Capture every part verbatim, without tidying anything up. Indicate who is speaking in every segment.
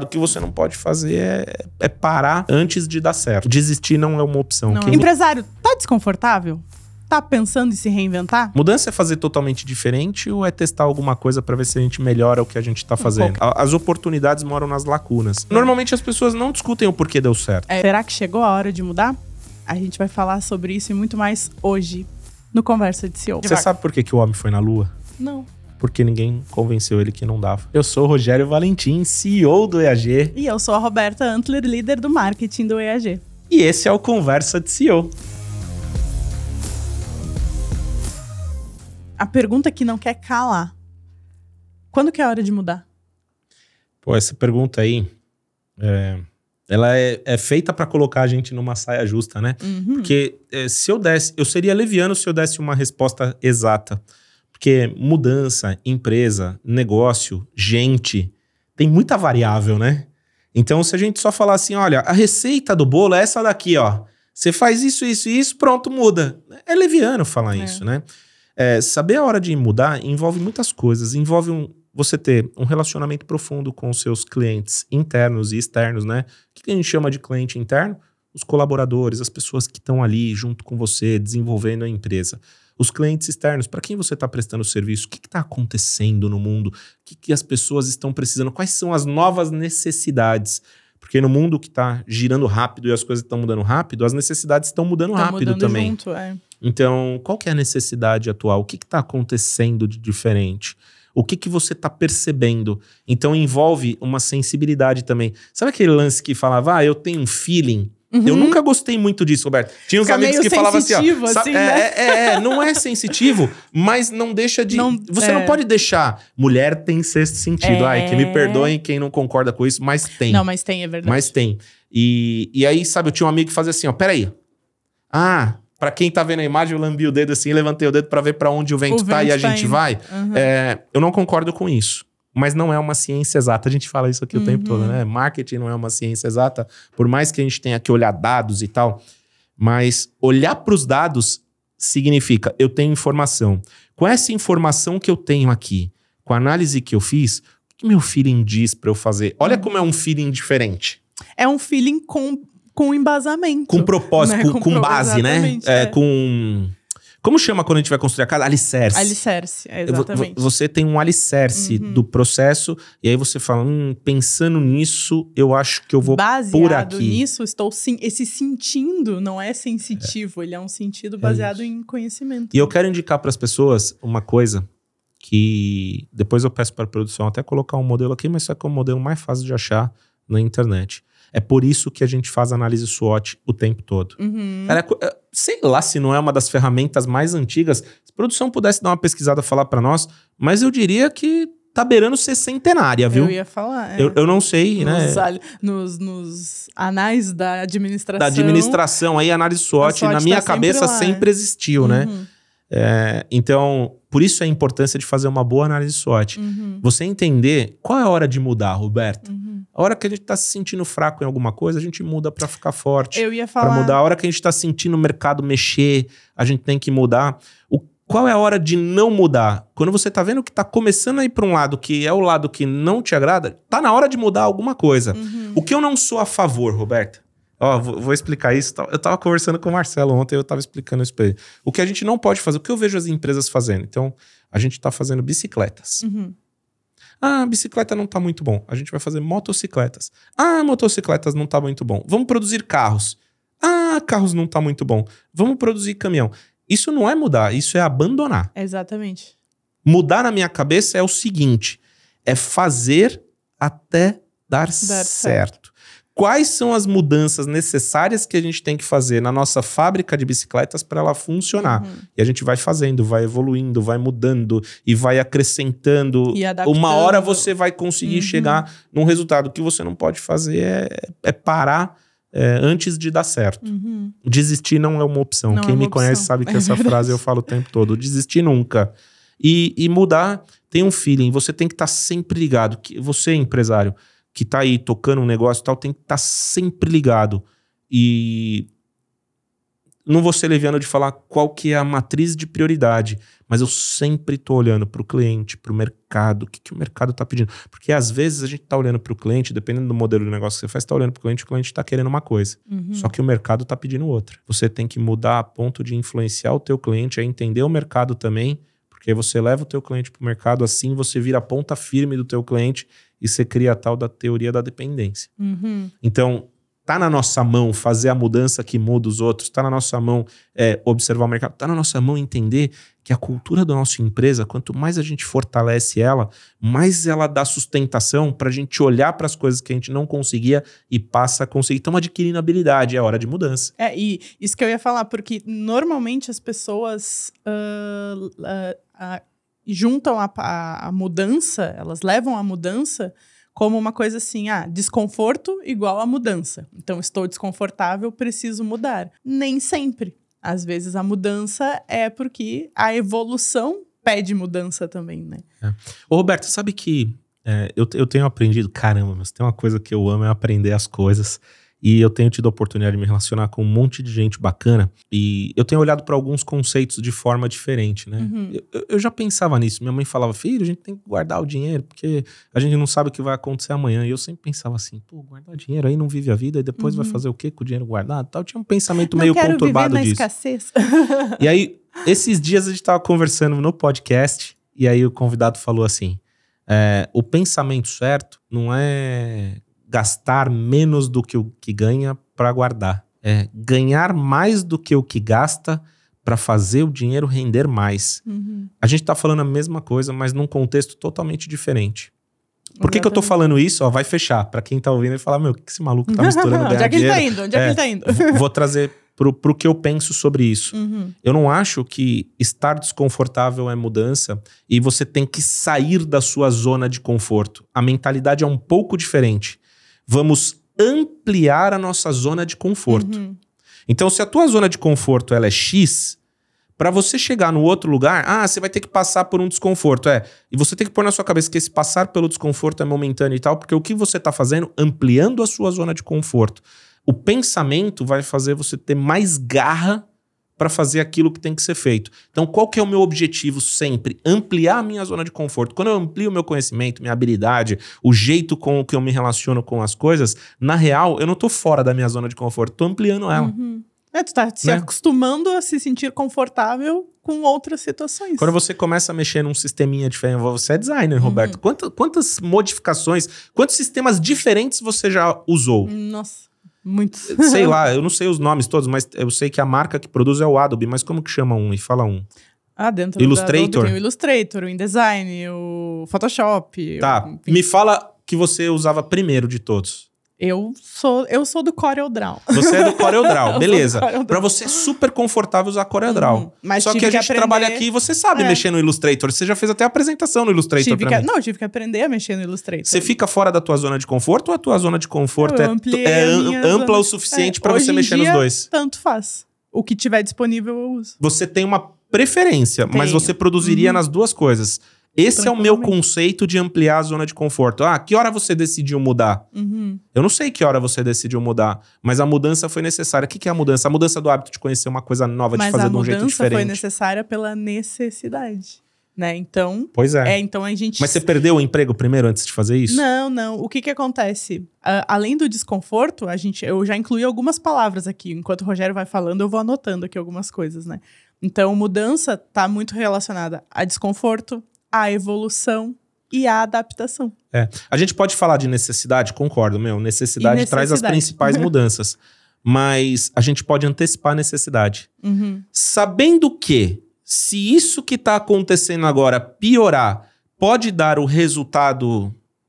Speaker 1: O que você não pode fazer é, é parar antes de dar certo. Desistir não é uma opção.
Speaker 2: Não.
Speaker 1: Quem...
Speaker 2: Empresário, tá desconfortável? Tá pensando em se reinventar?
Speaker 1: Mudança é fazer totalmente diferente ou é testar alguma coisa pra ver se a gente melhora o que a gente tá fazendo? Um as oportunidades moram nas lacunas. Normalmente as pessoas não discutem o porquê deu certo.
Speaker 2: É, será que chegou a hora de mudar? A gente vai falar sobre isso e muito mais hoje no Conversa de C E O.
Speaker 1: Você sabe por que, que o homem foi na Lua?
Speaker 2: Não.
Speaker 1: Porque ninguém convenceu ele que não dava. Eu sou o Rogério Valentim, C E O do E A G.
Speaker 2: E eu sou a Roberta Antler, líder do marketing do E A G.
Speaker 1: E esse é o Conversa de C E O.
Speaker 2: A pergunta que não quer calar. Quando que é a hora de mudar?
Speaker 1: Pô, essa pergunta aí, é, ela é, é feita pra colocar a gente numa saia justa, né?
Speaker 2: Uhum.
Speaker 1: Porque é, se eu desse, eu seria leviano se eu desse uma resposta exata. Porque mudança, empresa, negócio, gente, tem muita variável, né? Então, se a gente só falar assim, olha, a receita do bolo é essa daqui, ó. Você faz isso, isso e isso, pronto, muda. É leviano falar
Speaker 2: É.
Speaker 1: isso, né? É, saber a hora de mudar envolve muitas coisas. Envolve um, você ter um relacionamento profundo com os seus clientes internos e externos, né? O que a gente chama de cliente interno? Os colaboradores, as pessoas que estão ali junto com você, desenvolvendo a empresa. Os clientes externos, para quem você está prestando serviço, o que está acontecendo no mundo? O que, que as pessoas estão precisando? Quais são as novas necessidades? Porque no mundo que está girando rápido e as coisas estão mudando rápido, as necessidades estão mudando
Speaker 2: Tá
Speaker 1: rápido
Speaker 2: mudando
Speaker 1: também.
Speaker 2: junto, é.
Speaker 1: Então, qual que é a necessidade atual? O que está acontecendo de diferente? O que, que você está percebendo? Então, envolve uma sensibilidade também. Sabe aquele lance que falava, ah, eu tenho um feeling?
Speaker 2: Uhum.
Speaker 1: Eu nunca gostei muito disso, Roberto. Tinha uns
Speaker 2: Fica
Speaker 1: amigos
Speaker 2: meio
Speaker 1: que falavam assim, ó.
Speaker 2: sensitivo,
Speaker 1: sabe,
Speaker 2: assim,
Speaker 1: é,
Speaker 2: né?
Speaker 1: é, é, é, não é sensitivo, mas não deixa de...
Speaker 2: Não,
Speaker 1: você
Speaker 2: é.
Speaker 1: não pode deixar... Mulher tem sexto sentido.
Speaker 2: É.
Speaker 1: Ai, que me perdoem quem não concorda com isso, mas tem.
Speaker 2: Não, mas tem, é verdade.
Speaker 1: Mas tem. E, e aí, sabe, eu tinha um amigo que fazia assim, ó, peraí. Ah, pra quem tá vendo a imagem, eu lambi o dedo assim, levantei o dedo pra ver pra onde o vento,
Speaker 2: O
Speaker 1: tá
Speaker 2: vento
Speaker 1: e a
Speaker 2: tá
Speaker 1: gente
Speaker 2: indo.
Speaker 1: vai.
Speaker 2: Uhum.
Speaker 1: É, eu não concordo com isso. Mas não é uma ciência exata. A gente fala isso aqui
Speaker 2: Uhum.
Speaker 1: o tempo todo, né? Marketing não é uma ciência exata, por mais que a gente tenha que olhar dados e tal. Mas olhar pros dados significa, eu tenho informação. Com essa informação que eu tenho aqui, com a análise que eu fiz, o que meu feeling diz pra eu fazer? Olha como é um feeling diferente.
Speaker 2: É um feeling com, com embasamento.
Speaker 1: Com propósito,
Speaker 2: né?
Speaker 1: com,
Speaker 2: Com
Speaker 1: com
Speaker 2: pro-
Speaker 1: base, né?
Speaker 2: exatamente,
Speaker 1: É,
Speaker 2: é.
Speaker 1: com... Como chama quando a gente vai construir a casa? Alicerce.
Speaker 2: Alicerce, é,
Speaker 1: Vo-
Speaker 2: exatamente.
Speaker 1: Você tem um alicerce
Speaker 2: Uhum.
Speaker 1: do processo e aí você fala, hum, pensando nisso, eu acho que eu vou
Speaker 2: Baseado
Speaker 1: por aqui.
Speaker 2: nisso, estou sim, esse sentindo não é sensitivo, ele é um sentido baseado
Speaker 1: isso.
Speaker 2: em conhecimento.
Speaker 1: E eu quero indicar para as pessoas uma coisa que depois eu peço para a produção até colocar um modelo aqui, mas só que é o modelo mais fácil de achar na internet. É por isso que a gente faz análise SWOT o tempo todo.
Speaker 2: Uhum.
Speaker 1: Cara, é co- é, sei lá se não é uma das ferramentas mais antigas. Se a produção pudesse dar uma pesquisada e falar para nós, mas eu diria que tá beirando ser centenária, viu?
Speaker 2: Eu ia falar. é.
Speaker 1: Eu, eu não sei, né?
Speaker 2: nos, ali- nos, nos anais da administração.
Speaker 1: Da administração aí, análise SWOT,
Speaker 2: SWOT
Speaker 1: na minha
Speaker 2: tá sempre
Speaker 1: cabeça
Speaker 2: lá,
Speaker 1: sempre existiu, né?
Speaker 2: Uhum,
Speaker 1: É, então, por isso a importância de fazer uma boa análise SWOT.
Speaker 2: uhum,
Speaker 1: Você entender qual é a hora de mudar, Roberto.
Speaker 2: uhum.
Speaker 1: A hora que a gente tá se sentindo fraco em alguma coisa, a gente muda pra ficar forte.
Speaker 2: Eu ia
Speaker 1: Pra
Speaker 2: falar.
Speaker 1: mudar. A hora que a gente tá sentindo o mercado mexer, a gente tem que mudar. O, qual é a hora de não mudar? Quando você tá vendo que tá começando a ir pra um lado que é o lado que não te agrada, tá na hora de mudar alguma coisa.
Speaker 2: Uhum.
Speaker 1: O que eu não sou a favor, Roberta? Ó, vou, vou explicar isso. Eu tava conversando com o Marcelo ontem, eu tava explicando isso pra ele. O que a gente não pode fazer, o que eu vejo as empresas fazendo. Então, a gente tá fazendo bicicletas.
Speaker 2: Uhum.
Speaker 1: Ah, bicicleta não tá muito bom. A gente vai fazer motocicletas. Ah, motocicletas não tá muito bom. Vamos produzir carros. Ah, carros não tá muito bom. Vamos produzir caminhão. Isso não é mudar, isso é abandonar.
Speaker 2: Exatamente.
Speaker 1: Mudar na minha cabeça é o seguinte, é fazer até dar, certo.
Speaker 2: certo.
Speaker 1: Quais são as mudanças necessárias que a gente tem que fazer na nossa fábrica de bicicletas para ela funcionar?
Speaker 2: Uhum.
Speaker 1: E a gente vai fazendo, vai evoluindo, vai mudando e vai acrescentando.
Speaker 2: E adaptando.
Speaker 1: Uma hora você vai conseguir
Speaker 2: Uhum.
Speaker 1: chegar num resultado. O que você não pode fazer é, é parar é, antes de dar certo.
Speaker 2: Uhum.
Speaker 1: Desistir não é uma opção.
Speaker 2: Não
Speaker 1: Quem
Speaker 2: é uma
Speaker 1: me conhece
Speaker 2: opção.
Speaker 1: sabe que
Speaker 2: É
Speaker 1: essa
Speaker 2: verdade.
Speaker 1: frase eu falo o tempo todo. Desistir nunca. E, e mudar tem um feeling. Você tem que estar sempre ligado. Que você, empresário, que tá aí tocando um negócio e tal, tem que estar sempre ligado. E não vou ser leviano de falar qual que é a matriz de prioridade, mas eu sempre tô olhando para o cliente, para o mercado, o que, que o mercado tá pedindo. Porque às vezes a gente tá olhando para o cliente, dependendo do modelo de negócio que você faz, tá olhando para o cliente, o cliente tá querendo uma coisa. Uhum. Só que o mercado tá pedindo outra. Você tem que mudar a ponto de influenciar o teu cliente a entender o mercado também, porque aí você leva o teu cliente pro mercado, assim você vira a ponta firme do teu cliente e você cria a tal da teoria da dependência. Uhum. Então, tá na nossa mão fazer a mudança que muda os outros, tá na nossa mão é, observar o mercado, tá na nossa mão entender que a cultura da nossa empresa, quanto mais a gente fortalece ela, mais ela dá sustentação pra gente olhar para as coisas que a gente não conseguia e passa a conseguir. Estamos adquirindo habilidade, é hora de mudança.
Speaker 2: É, e isso que eu ia falar, porque normalmente as pessoas uh, uh, uh, juntam a, a, a mudança, elas levam a mudança como uma coisa assim, ah, desconforto igual a mudança. Então, estou desconfortável, preciso mudar. Nem sempre. Às vezes, a mudança é porque a evolução pede mudança também, né?
Speaker 1: É. Ô, Roberto, sabe que é, eu, eu tenho aprendido... Caramba, mas tem uma coisa que eu amo, é aprender as coisas. E eu tenho tido a oportunidade de me relacionar com um monte de gente bacana. E eu tenho olhado para alguns conceitos de forma diferente, né? Uhum. Eu, eu já pensava nisso. Minha mãe falava, filho, a gente tem que guardar o dinheiro, porque a gente não sabe o que vai acontecer amanhã. E eu sempre pensava assim, pô, guardar dinheiro aí não vive a vida, e depois uhum. vai fazer o quê com o dinheiro guardado? Tal. Eu tinha um pensamento
Speaker 2: não
Speaker 1: meio
Speaker 2: quero
Speaker 1: conturbado
Speaker 2: viver na
Speaker 1: disso.
Speaker 2: Escassez.
Speaker 1: E aí, esses dias a gente tava conversando no podcast, e aí o convidado falou assim, é, o pensamento certo não é gastar menos do que o que ganha para guardar. É ganhar mais do que o que gasta para fazer o dinheiro render mais. Uhum. A gente tá falando a mesma coisa, mas num contexto totalmente diferente. Por que, que eu tô falando isso? Ó, vai fechar. Para quem tá ouvindo e falar, meu, o que esse maluco tá misturando ganhar
Speaker 2: Onde é que
Speaker 1: dinheiro?
Speaker 2: ele tá indo? Onde é, é que ele tá indo?
Speaker 1: Vou trazer pro, pro que eu penso sobre isso. Uhum. Eu não acho que estar desconfortável é mudança e você tem que sair da sua zona de conforto. A mentalidade é um pouco diferente. Vamos ampliar a nossa zona de conforto. Uhum. Então, se a tua zona de conforto ela é X, para você chegar no outro lugar, ah, você vai ter que passar por um desconforto. É, e você tem que pôr na sua cabeça que esse passar pelo desconforto é momentâneo e tal, porque o que você está fazendo? Ampliando a sua zona de conforto. O pensamento vai fazer você ter mais garra para fazer aquilo que tem que ser feito. Então, qual que é o meu objetivo sempre? Ampliar a minha zona de conforto. Quando eu amplio o meu conhecimento, minha habilidade, o jeito com o que eu me relaciono com as coisas, na real, eu não tô fora da minha zona de conforto, tô ampliando ela.
Speaker 2: Uhum. É, tu tá se né? acostumando a se sentir confortável com outras situações.
Speaker 1: Quando você começa a mexer num sisteminha diferente, você é designer, uhum. Roberto. Quantas, quantas modificações, quantos sistemas diferentes você já usou?
Speaker 2: Nossa. Muitos.
Speaker 1: Sei lá, eu não sei os nomes todos, mas eu sei que a marca que produz é o Adobe, mas como que chama um? E fala um.
Speaker 2: Ah, dentro
Speaker 1: Illustrator.
Speaker 2: do Adobe tem o Illustrator, o InDesign, o Photoshop.
Speaker 1: Tá,
Speaker 2: o...
Speaker 1: me fala que você usava primeiro de todos.
Speaker 2: Eu sou, eu sou do CorelDRAW.
Speaker 1: Você é do CorelDRAW, beleza. CorelDRAW. Pra você é super confortável usar CorelDRAW. Uhum, mas Só que a gente aprender... trabalha aqui e você sabe é. mexer no Illustrator. Você já fez até a apresentação no Illustrator
Speaker 2: tive
Speaker 1: pra
Speaker 2: que...
Speaker 1: mim.
Speaker 2: Não, eu tive que aprender a mexer no Illustrator.
Speaker 1: Você fica fora da tua zona de conforto ou a tua zona de conforto
Speaker 2: eu
Speaker 1: é, é ampla
Speaker 2: zona...
Speaker 1: o suficiente é. pra
Speaker 2: Hoje
Speaker 1: você mexer
Speaker 2: dia,
Speaker 1: nos dois?
Speaker 2: Tanto faz. O que tiver disponível eu uso.
Speaker 1: Você tem uma preferência, Tenho. mas você produziria uhum. nas duas coisas. Esse é o meu conceito de ampliar a zona de conforto. Ah, que hora você decidiu mudar? Uhum. Eu não sei que hora você decidiu mudar, mas a mudança foi necessária. O que, que é a mudança? A mudança do hábito de conhecer uma coisa nova, mas de fazer de um jeito diferente.
Speaker 2: Mas a mudança foi necessária pela necessidade, né? Então...
Speaker 1: Pois é.
Speaker 2: é. Então a gente...
Speaker 1: Mas você perdeu o emprego primeiro antes de fazer isso?
Speaker 2: Não, não. O que que acontece? Uh, além do desconforto, a gente, eu já incluí algumas palavras aqui. Enquanto o Rogério vai falando, eu vou anotando aqui algumas coisas, né? Então, mudança tá muito relacionada a desconforto, a evolução e a adaptação.
Speaker 1: É. A gente pode falar de necessidade, concordo, meu. Necessidade, necessidade. traz as principais mudanças. Mas a gente pode antecipar a necessidade. Uhum. Sabendo que, se isso que está acontecendo agora piorar, pode dar o resultado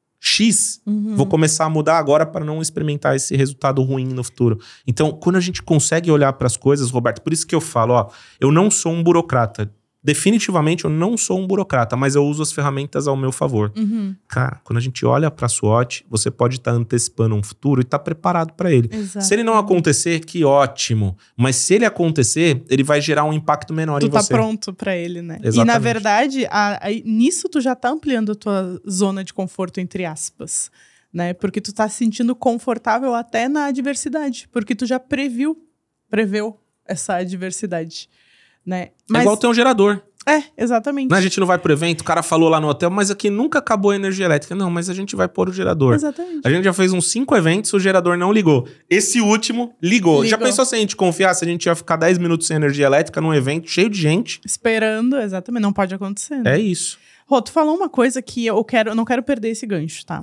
Speaker 1: X, uhum. vou começar a mudar agora para não experimentar esse resultado ruim no futuro. Então, quando a gente consegue olhar para as coisas, Roberto, por isso que eu falo, ó, eu não sou um burocrata. Definitivamente eu não sou um burocrata, mas eu uso as ferramentas ao meu favor. Uhum. Cara, quando a gente olha para a SWOT, você pode estar tá antecipando um futuro e estar tá preparado para ele.
Speaker 2: Exato.
Speaker 1: Se ele não acontecer, que ótimo. Mas se ele acontecer, ele vai gerar um impacto menor
Speaker 2: tu
Speaker 1: em você.
Speaker 2: Tu tá pronto para ele, né?
Speaker 1: Exatamente.
Speaker 2: E na verdade, a, a, nisso tu já tá ampliando a tua zona de conforto, entre aspas. Né? Porque tu tá se sentindo confortável até na adversidade. Porque tu já previu, preveu. essa adversidade, né?
Speaker 1: Mas, é igual ter um gerador.
Speaker 2: É, exatamente.
Speaker 1: Não, a gente não vai pro evento, o cara falou lá no hotel, mas aqui nunca acabou a energia elétrica. Não, mas a gente vai pôr o gerador.
Speaker 2: Exatamente.
Speaker 1: A gente já fez uns cinco eventos, o gerador não ligou. Esse último ligou. ligou. Já pensou se a gente confiasse, a gente ia ficar dez minutos sem energia elétrica num evento cheio de gente?
Speaker 2: Esperando, exatamente. Não pode acontecer, né?
Speaker 1: É isso.
Speaker 2: Rô, tu falou uma coisa que eu quero, eu não quero perder esse gancho, tá?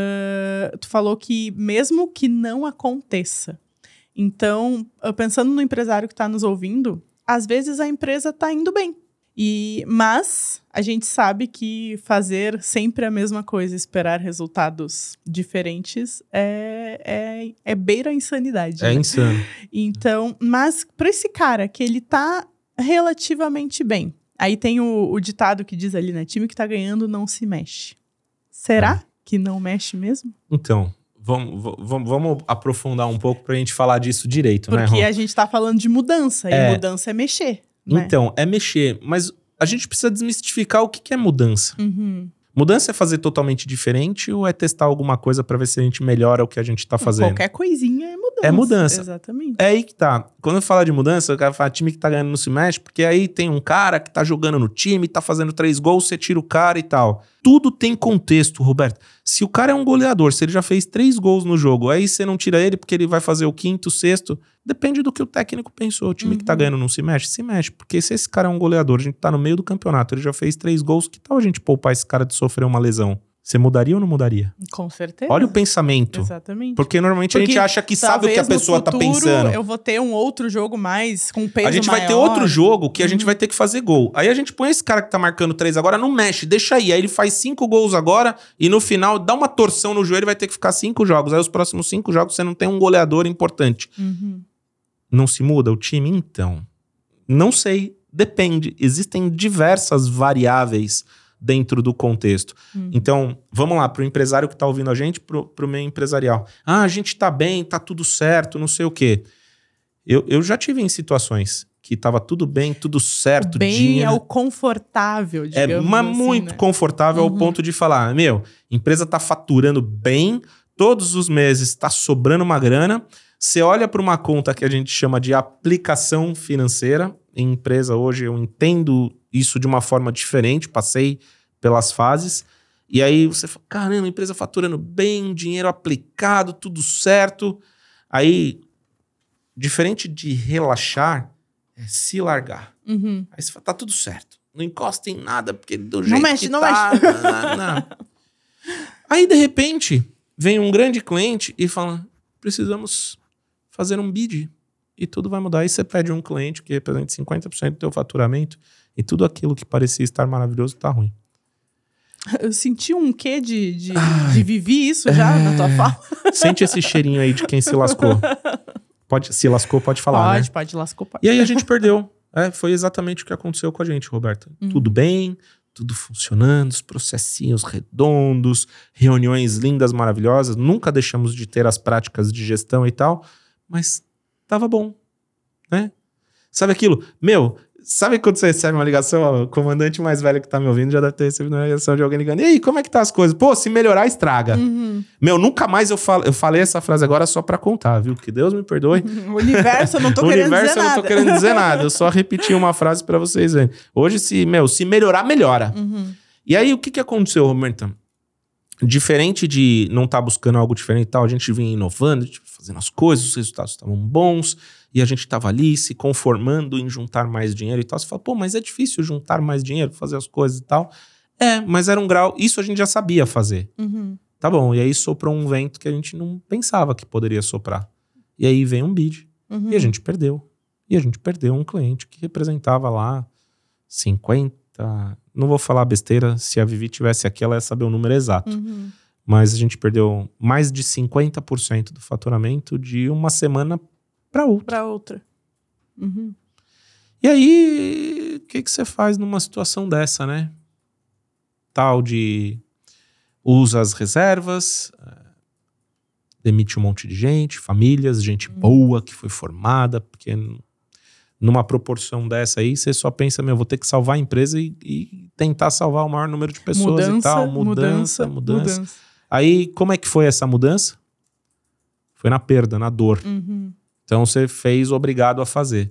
Speaker 2: Uh, tu falou que mesmo que não aconteça. Então, pensando no empresário que está nos ouvindo, às vezes a empresa está indo bem. E, mas a gente sabe que fazer sempre a mesma coisa, esperar resultados diferentes, é, é, é beira a insanidade.
Speaker 1: É
Speaker 2: né?
Speaker 1: insano.
Speaker 2: Então, mas para esse cara que ele tá relativamente bem, aí tem o, o ditado que diz ali, né? Time que tá ganhando não se mexe. Será é. que não mexe mesmo?
Speaker 1: Então... Vamos, vamos, vamos aprofundar um pouco pra gente falar disso direito,
Speaker 2: Porque
Speaker 1: né, Ron?
Speaker 2: Porque a gente tá falando de mudança,
Speaker 1: é.
Speaker 2: e mudança é mexer. Né?
Speaker 1: Então, é mexer, mas a gente precisa desmistificar o que, que é mudança.
Speaker 2: Uhum.
Speaker 1: Mudança é fazer totalmente diferente ou é testar alguma coisa pra ver se a gente melhora o que a gente tá fazendo?
Speaker 2: Qualquer coisinha é mudança.
Speaker 1: É mudança.
Speaker 2: Exatamente.
Speaker 1: É aí que tá. Quando eu falar de mudança, eu quero falar time que tá ganhando não se mexe, porque aí tem um cara que tá jogando no time, tá fazendo três gols, você tira o cara e tal. Tudo tem contexto, Roberto. Se o cara é um goleador, se ele já fez três gols no jogo, aí você não tira ele porque ele vai fazer o quinto, sexto, depende do que o técnico pensou. O time uhum. que tá ganhando não se mexe? Se mexe. Porque se esse cara é um goleador, a gente tá no meio do campeonato, ele já fez três gols, que tal a gente poupar esse cara de sofrer uma lesão? Você mudaria ou não mudaria?
Speaker 2: Com certeza.
Speaker 1: Olha o pensamento.
Speaker 2: Exatamente.
Speaker 1: Porque normalmente
Speaker 2: Porque
Speaker 1: a gente acha que sabe o que a pessoa
Speaker 2: futuro,
Speaker 1: tá pensando.
Speaker 2: Eu vou ter um outro jogo mais, com peso maior.
Speaker 1: A gente vai
Speaker 2: maior.
Speaker 1: ter outro jogo que a
Speaker 2: uhum.
Speaker 1: gente vai ter que fazer gol. Aí a gente põe esse cara que tá marcando três agora, não mexe, deixa aí. Aí ele faz cinco gols agora e no final dá uma torção no joelho e vai ter que ficar cinco jogos. Aí os próximos cinco jogos você não tem um goleador importante.
Speaker 2: Uhum.
Speaker 1: Não se muda o time? Então, não sei. Depende. Existem diversas variáveis dentro do contexto. Hum. Então, vamos lá, pro empresário que tá ouvindo a gente, pro, pro meio empresarial. Ah, a gente tá bem, tá tudo certo, não sei o quê. Eu, eu já tive em situações que tava tudo bem, tudo certo.
Speaker 2: Bem
Speaker 1: dinheiro...
Speaker 2: é o confortável, digamos
Speaker 1: É mas assim, muito
Speaker 2: né?
Speaker 1: confortável
Speaker 2: uhum.
Speaker 1: ao ponto de falar, meu, a empresa tá faturando bem, todos os meses tá sobrando uma grana, você olha para uma conta que a gente chama de aplicação financeira, em empresa hoje eu entendo isso de uma forma diferente, passei pelas fases, e aí você fala, caramba, a empresa faturando bem, dinheiro aplicado, tudo certo. Aí, diferente de relaxar, é se largar.
Speaker 2: Uhum.
Speaker 1: Aí você fala, tá tudo certo, não encosta em nada, porque do jeito
Speaker 2: não mexe,
Speaker 1: que
Speaker 2: não
Speaker 1: tá...
Speaker 2: mexe.
Speaker 1: Não, não, não. Aí, de repente, vem um grande cliente e fala, precisamos fazer um bid. E tudo vai mudar. Aí você pede um cliente que represente cinquenta por cento do teu faturamento e tudo aquilo que parecia estar maravilhoso tá ruim.
Speaker 2: Eu senti um quê de, de, de vivi isso já é... na tua fala.
Speaker 1: Sente esse cheirinho aí de quem se lascou. Pode, se lascou, pode falar,
Speaker 2: Pode,
Speaker 1: né?
Speaker 2: pode, lascou, pode.
Speaker 1: E aí a gente perdeu. É, foi exatamente o que aconteceu com a gente, Roberta. Uhum. Tudo bem, tudo funcionando, os processinhos redondos, reuniões lindas, maravilhosas. Nunca deixamos de ter as práticas de gestão e tal, mas tava bom, né? Sabe aquilo? Meu, sabe quando você recebe uma ligação, ó, o comandante mais velho que tá me ouvindo já deve ter recebido uma ligação de alguém ligando, e aí, como é que tá as coisas? Pô, se melhorar, estraga. Uhum. Meu, nunca mais eu, falo, eu falei essa frase agora só pra contar, viu? Que Deus me perdoe.
Speaker 2: O universo, eu não tô querendo dizer nada. O universo, eu
Speaker 1: não tô querendo dizer nada. Eu só repeti uma frase pra vocês verem. Hoje, se, meu, se melhorar, melhora.
Speaker 2: Uhum.
Speaker 1: E aí, o que que aconteceu, Roberta? Diferente de não estar tá buscando algo diferente e tal, a gente vinha inovando, tipo, fazendo as coisas, os resultados estavam bons, e a gente estava ali se conformando em juntar mais dinheiro e tal. Você fala, pô, mas é difícil juntar mais dinheiro, fazer as coisas e tal. É, mas era um grau, isso a gente já sabia fazer.
Speaker 2: Uhum.
Speaker 1: Tá bom, e aí soprou um vento que a gente não pensava que poderia soprar. E aí veio um bid, uhum. e a gente perdeu. E a gente perdeu um cliente que representava lá cinquenta... Não vou falar besteira, se a Vivi tivesse aqui, ela ia saber o número exato. Uhum. Mas a gente perdeu mais de cinquenta por cento do faturamento de uma semana para outra.
Speaker 2: Para outra. Uhum.
Speaker 1: E aí, o que, que você faz numa situação dessa, né? Tal de usa as reservas, demite um monte de gente, famílias, gente uhum. boa que foi formada, porque... Numa proporção dessa aí, você só pensa, meu, vou ter que salvar a empresa e, e tentar salvar o maior número de pessoas
Speaker 2: mudança,
Speaker 1: e tal. Mudança, mudança, mudança.
Speaker 2: mudança.
Speaker 1: Aí, como é que foi essa mudança? Foi na perda, na dor.
Speaker 2: Uhum.
Speaker 1: Então, você fez obrigado a fazer.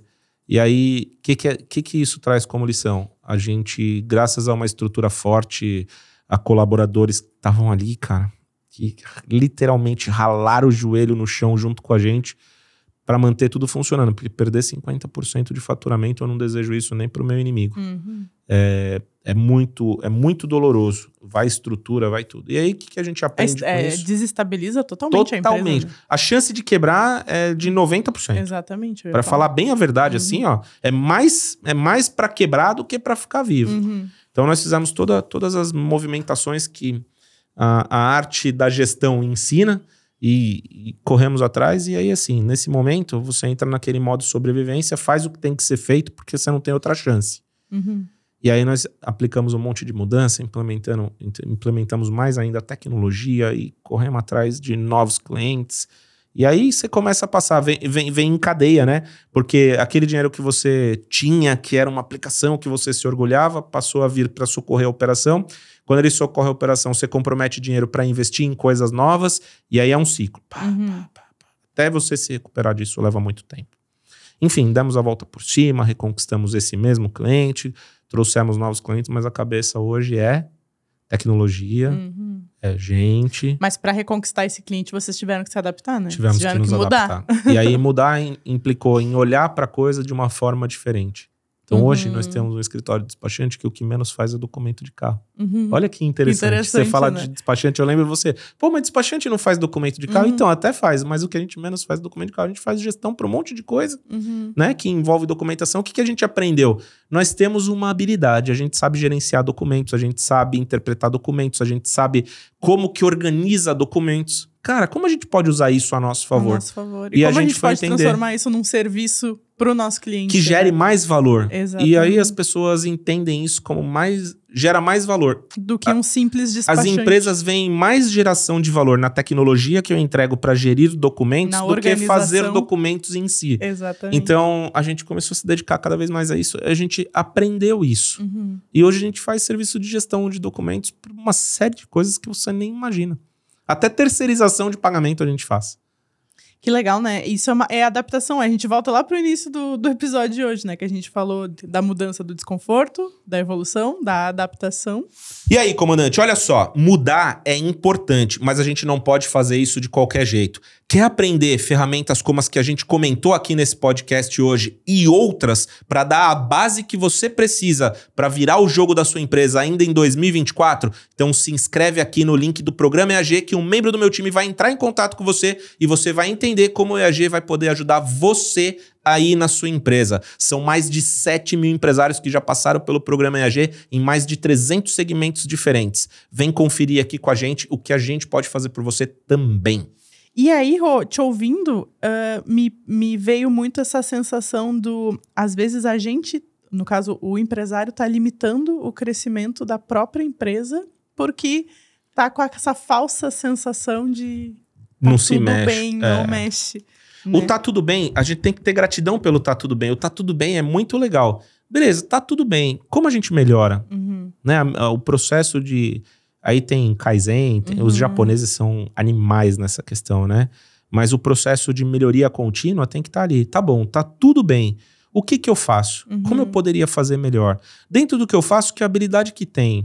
Speaker 1: E aí, o que que, é, que que isso traz como lição? A gente, graças a uma estrutura forte, a colaboradores que estavam ali, cara, que literalmente ralaram o joelho no chão junto com a gente para manter tudo funcionando. Porque perder cinquenta por cento de faturamento, eu não desejo isso nem para o meu inimigo.
Speaker 2: Uhum.
Speaker 1: É, é, muito, é muito doloroso. Vai estrutura, vai tudo. E aí, o que, que a gente aprende
Speaker 2: é,
Speaker 1: com
Speaker 2: é,
Speaker 1: isso?
Speaker 2: Desestabiliza totalmente,
Speaker 1: Totalmente.
Speaker 2: a empresa. Né?
Speaker 1: A chance de quebrar é de noventa por cento.
Speaker 2: Exatamente.
Speaker 1: Para falar bem a verdade,
Speaker 2: uhum.
Speaker 1: assim, ó, é mais, é mais para quebrar do que para ficar vivo.
Speaker 2: Uhum.
Speaker 1: Então, nós fizemos toda, todas as movimentações que a, a arte da gestão ensina e, e corremos atrás. E aí, assim, nesse momento, você entra naquele modo de sobrevivência, faz o que tem que ser feito, porque você não tem outra chance.
Speaker 2: Uhum.
Speaker 1: E aí nós aplicamos um monte de mudança, implementando, implementamos mais ainda a tecnologia e corremos atrás de novos clientes. E aí você começa a passar, vem, vem, vem em cadeia, né? Porque aquele dinheiro que você tinha, que era uma aplicação que você se orgulhava, passou a vir para socorrer a operação. Quando ele socorre a operação, você compromete dinheiro para investir em coisas novas. E aí é um ciclo. Pá,
Speaker 2: uhum.
Speaker 1: pá, pá, pá. Até você se recuperar disso leva muito tempo. Enfim, demos a volta por cima, reconquistamos esse mesmo cliente, trouxemos novos clientes, mas a cabeça hoje é tecnologia,
Speaker 2: uhum.
Speaker 1: é gente.
Speaker 2: Mas para reconquistar esse cliente, vocês tiveram que se adaptar, né?
Speaker 1: Tivemos
Speaker 2: tiveram
Speaker 1: que nos
Speaker 2: que mudar.
Speaker 1: adaptar. E aí mudar in, implicou em olhar para a coisa de uma forma diferente. Então
Speaker 2: uhum.
Speaker 1: hoje nós temos um escritório de despachante que o que menos faz é documento de carro.
Speaker 2: Uhum.
Speaker 1: Olha que interessante.
Speaker 2: interessante.
Speaker 1: Você fala
Speaker 2: né?
Speaker 1: de despachante, eu lembro você. Pô, mas despachante não faz documento de carro?
Speaker 2: Uhum.
Speaker 1: Então, até faz. Mas o que a gente menos faz é documento de carro. A gente faz gestão para um monte de coisa,
Speaker 2: uhum.
Speaker 1: né? Que envolve documentação. O que, que a gente aprendeu? Nós temos uma habilidade. A gente sabe gerenciar documentos. A gente sabe interpretar documentos. A gente sabe como que organiza documentos. Cara, como a gente pode usar isso a nosso favor?
Speaker 2: A nosso favor. E,
Speaker 1: e
Speaker 2: como
Speaker 1: a
Speaker 2: a
Speaker 1: gente,
Speaker 2: gente
Speaker 1: vai
Speaker 2: pode
Speaker 1: entender
Speaker 2: transformar isso num serviço para o nosso cliente?
Speaker 1: Que gere
Speaker 2: né?
Speaker 1: mais valor.
Speaker 2: Exatamente.
Speaker 1: E aí as pessoas entendem isso como mais... Gera mais valor.
Speaker 2: Do que um simples despachante.
Speaker 1: As empresas veem mais geração de valor na tecnologia que eu entrego para gerir documentos
Speaker 2: na
Speaker 1: do que fazer
Speaker 2: organização.
Speaker 1: documentos em si.
Speaker 2: Exatamente.
Speaker 1: Então, a gente começou a se dedicar cada vez mais a isso. A gente aprendeu isso.
Speaker 2: Uhum.
Speaker 1: E hoje a gente faz serviço de gestão de documentos por uma série de coisas que você nem imagina. Até terceirização de pagamento a gente faz.
Speaker 2: Que legal, né? Isso é, uma, é adaptação. A gente volta lá pro início do, do episódio de hoje, né? Que a gente falou da mudança do desconforto, da evolução, da adaptação.
Speaker 1: E aí, comandante, olha só. Mudar é importante, mas a gente não pode fazer isso de qualquer jeito. Quer aprender ferramentas como as que a gente comentou aqui nesse podcast hoje e outras para dar a base que você precisa para virar o jogo da sua empresa ainda em dois mil e vinte e quatro? Então se inscreve aqui no link do Programa E A G que um membro do meu time vai entrar em contato com você e você vai entender como o E A G vai poder ajudar você aí na sua empresa. São mais de sete mil empresários que já passaram pelo Programa E A G em mais de trezentos segmentos diferentes. Vem conferir aqui com a gente o que a gente pode fazer por você também.
Speaker 2: E aí, Rô, te ouvindo, uh, me, me veio muito essa sensação do... Às vezes a gente, no caso, o empresário está limitando o crescimento da própria empresa porque tá com essa falsa sensação de... Tá
Speaker 1: não
Speaker 2: tudo
Speaker 1: se mexe.
Speaker 2: bem, não
Speaker 1: é.
Speaker 2: mexe. Né?
Speaker 1: O tá tudo bem, a gente tem que ter gratidão pelo tá tudo bem. O tá tudo bem é muito legal. Beleza, tá tudo bem. Como a gente melhora?
Speaker 2: Uhum.
Speaker 1: Né? O processo de... Aí tem Kaizen, tem,
Speaker 2: uhum.
Speaker 1: os japoneses são animais nessa questão, né? Mas o processo de melhoria contínua tem que estar tá ali. Tá bom, tá tudo bem. O que que eu faço?
Speaker 2: Uhum.
Speaker 1: Como eu poderia fazer melhor? Dentro do que eu faço, que habilidade que tem?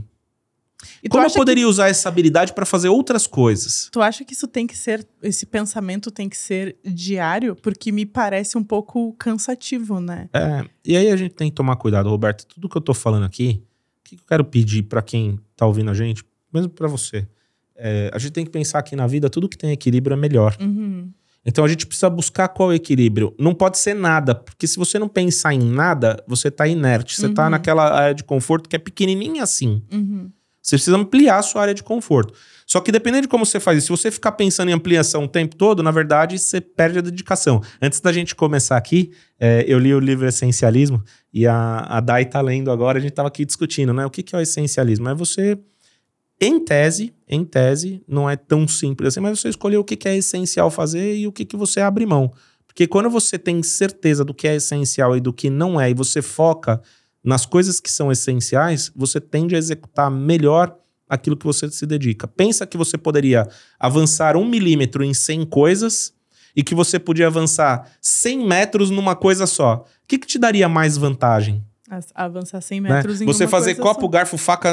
Speaker 2: E
Speaker 1: Como eu poderia
Speaker 2: que...
Speaker 1: usar essa habilidade para fazer outras coisas?
Speaker 2: Tu acha que isso tem que ser, esse pensamento tem que ser diário? Porque me parece um pouco cansativo, né?
Speaker 1: É, e aí a gente tem que tomar cuidado, Roberto. Tudo que eu tô falando aqui, o que eu quero pedir para quem tá ouvindo a gente, mesmo para você, é, a gente tem que pensar que na vida tudo que tem equilíbrio é melhor.
Speaker 2: Uhum.
Speaker 1: Então a gente precisa buscar qual é o equilíbrio. Não pode ser nada, porque se você não pensar em nada, você tá inerte. Você
Speaker 2: uhum.
Speaker 1: tá naquela área de conforto que é pequenininha assim.
Speaker 2: Uhum.
Speaker 1: Você precisa ampliar a sua área de conforto. Só que dependendo de como você faz isso, se você ficar pensando em ampliação o tempo todo, na verdade, você perde a dedicação. Antes da gente começar aqui, é, eu li o livro Essencialismo e a, a Dai tá lendo agora, a gente tava aqui discutindo, né? O que, que é o essencialismo? É você... Em tese, em tese, não é tão simples assim, mas você escolher o que, que é essencial fazer e o que, que você abre mão. Porque quando você tem certeza do que é essencial e do que não é, e você foca nas coisas que são essenciais, você tende a executar melhor aquilo que você se dedica. Pensa que você poderia avançar um milímetro em cem coisas e que você podia avançar cem metros numa coisa só, o que, que te daria mais vantagem?
Speaker 2: Avançar cem metros
Speaker 1: né?
Speaker 2: em
Speaker 1: Você
Speaker 2: uma
Speaker 1: fazer
Speaker 2: coisa
Speaker 1: copo,
Speaker 2: só.
Speaker 1: garfo, faca,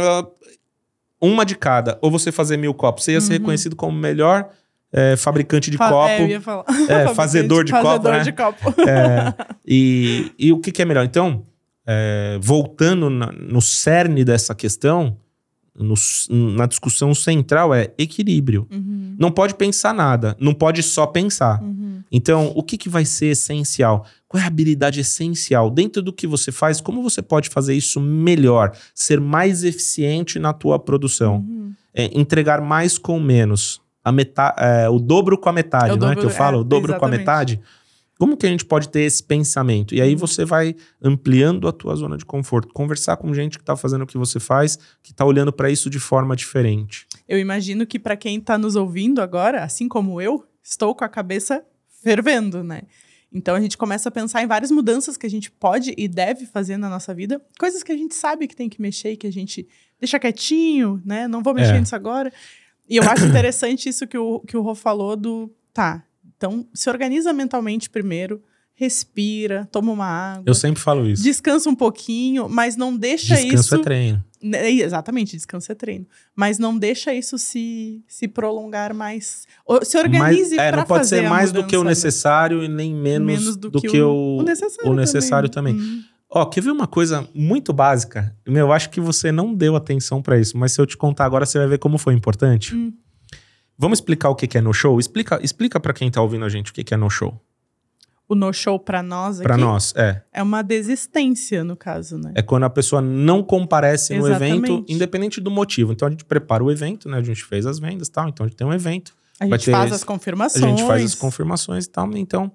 Speaker 1: uma de cada, ou você fazer mil copos. Você ia
Speaker 2: Uhum.
Speaker 1: ser reconhecido como o melhor é, fabricante de
Speaker 2: Fa
Speaker 1: copo.
Speaker 2: É, eu ia falar.
Speaker 1: É, fazedor de
Speaker 2: fazedor
Speaker 1: copo, né?
Speaker 2: de copo.
Speaker 1: É, e, e o que, que é melhor? Então, é, voltando na, no cerne dessa questão, no, na discussão central é equilíbrio.
Speaker 2: Uhum.
Speaker 1: Não pode pensar nada, não pode só pensar.
Speaker 2: Uhum.
Speaker 1: Então, o que, que vai ser essencial? Qual é a habilidade essencial? Dentro do que você faz, como você pode fazer isso melhor? Ser mais eficiente na tua produção.
Speaker 2: Uhum.
Speaker 1: É, entregar mais com menos. A meta, é, o dobro com a metade,
Speaker 2: É o
Speaker 1: não
Speaker 2: dobro,
Speaker 1: é que eu falo?
Speaker 2: é,
Speaker 1: o dobro com a
Speaker 2: exatamente.
Speaker 1: metade. Como que a gente pode ter esse pensamento? E aí
Speaker 2: Uhum.
Speaker 1: você vai ampliando a tua zona de conforto. Conversar com gente que está fazendo o que você faz, que está olhando para isso de forma diferente.
Speaker 2: Eu imagino que para quem está nos ouvindo agora, assim como eu, estou com a cabeça fervendo, né? Então a gente começa a pensar em várias mudanças que a gente pode e deve fazer na nossa vida. Coisas que a gente sabe que tem que mexer e que a gente deixa quietinho, né? Não vou mexer
Speaker 1: É.
Speaker 2: nisso agora. E eu acho interessante isso que o, que o Rô falou do... Tá, então se organiza mentalmente primeiro, respira, toma uma água.
Speaker 1: Eu sempre falo isso.
Speaker 2: Descansa um pouquinho, mas não deixa
Speaker 1: Descanso
Speaker 2: isso...
Speaker 1: é treino.
Speaker 2: É, exatamente, descanso é treino. Mas não deixa isso se, se prolongar mais. Se organize
Speaker 1: Mas, é,
Speaker 2: para
Speaker 1: não pode
Speaker 2: fazer
Speaker 1: ser
Speaker 2: a
Speaker 1: mais do
Speaker 2: mudança,
Speaker 1: que o
Speaker 2: né?
Speaker 1: necessário e nem menos,
Speaker 2: Menos do
Speaker 1: do,
Speaker 2: que
Speaker 1: que,
Speaker 2: o-
Speaker 1: o,
Speaker 2: o necessário
Speaker 1: o necessário
Speaker 2: também,
Speaker 1: também.
Speaker 2: né? Uhum.
Speaker 1: Ó, quer ver uma coisa muito básica? Meu, eu acho que você não deu atenção pra isso, mas se eu te contar agora, você vai ver como foi importante.
Speaker 2: Hum.
Speaker 1: Vamos explicar o que que é no-show? Explica, explica para quem tá ouvindo a gente o que que é no-show.
Speaker 2: O no-show para nós aqui
Speaker 1: Pra nós, é.
Speaker 2: é uma desistência, no caso, né?
Speaker 1: É quando a pessoa não comparece no
Speaker 2: Exatamente.
Speaker 1: evento, independente do motivo. Então a gente prepara o evento, né? A gente fez as vendas e tal, então a gente tem um evento.
Speaker 2: A
Speaker 1: vai
Speaker 2: gente
Speaker 1: ter
Speaker 2: faz
Speaker 1: esse-
Speaker 2: as confirmações.
Speaker 1: A gente faz as confirmações e tal. Então,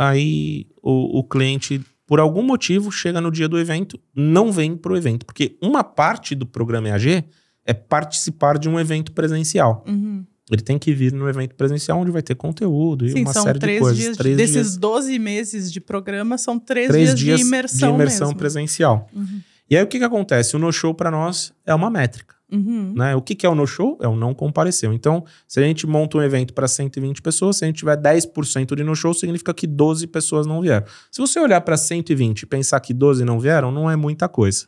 Speaker 1: aí o, o cliente, por algum motivo, chega no dia do evento, não vem pro evento. Porque uma parte do programa E A G é participar de um evento presencial.
Speaker 2: Uhum.
Speaker 1: Ele tem que vir no evento presencial, onde vai ter conteúdo e
Speaker 2: Sim,
Speaker 1: uma
Speaker 2: são
Speaker 1: série de
Speaker 2: três
Speaker 1: coisas.
Speaker 2: dias.
Speaker 1: Três
Speaker 2: desses
Speaker 1: dias,
Speaker 2: doze meses de programa, são três,
Speaker 1: três
Speaker 2: dias,
Speaker 1: dias
Speaker 2: de imersão,
Speaker 1: de imersão
Speaker 2: mesmo.
Speaker 1: presencial.
Speaker 2: Uhum.
Speaker 1: E aí, o que que acontece? O no-show, para nós, é uma métrica.
Speaker 2: Uhum.
Speaker 1: Né? O que, que é o no-show? É o não compareceu. Então, se a gente monta um evento para cento e vinte pessoas, se a gente tiver dez por cento de no-show, significa que doze pessoas não vieram. Se você olhar para cento e vinte e pensar que doze não vieram, não é muita coisa.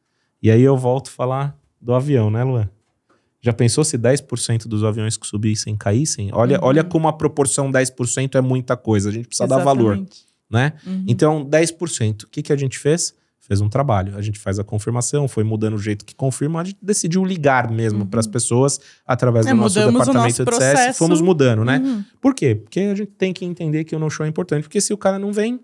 Speaker 1: E aí eu volto a falar do avião, né, Luan? Já pensou se dez por cento dos aviões que subissem caíssem? Olha,
Speaker 2: Uhum.
Speaker 1: olha como a proporção dez por cento é muita coisa. A gente precisa dar valor,
Speaker 2: Exatamente.
Speaker 1: né?
Speaker 2: Uhum.
Speaker 1: Então, dez por cento. O que, que a gente fez? Fez um trabalho. A gente faz a confirmação, foi mudando o jeito que confirma. A gente decidiu ligar mesmo
Speaker 2: Uhum.
Speaker 1: para as pessoas através
Speaker 2: É,
Speaker 1: do nosso
Speaker 2: mudamos o
Speaker 1: departamento
Speaker 2: nosso
Speaker 1: de C S.
Speaker 2: processo.
Speaker 1: Fomos mudando, né?
Speaker 2: Uhum.
Speaker 1: Por quê? Porque a gente tem que entender que o no-show é importante. Porque se o cara não vem,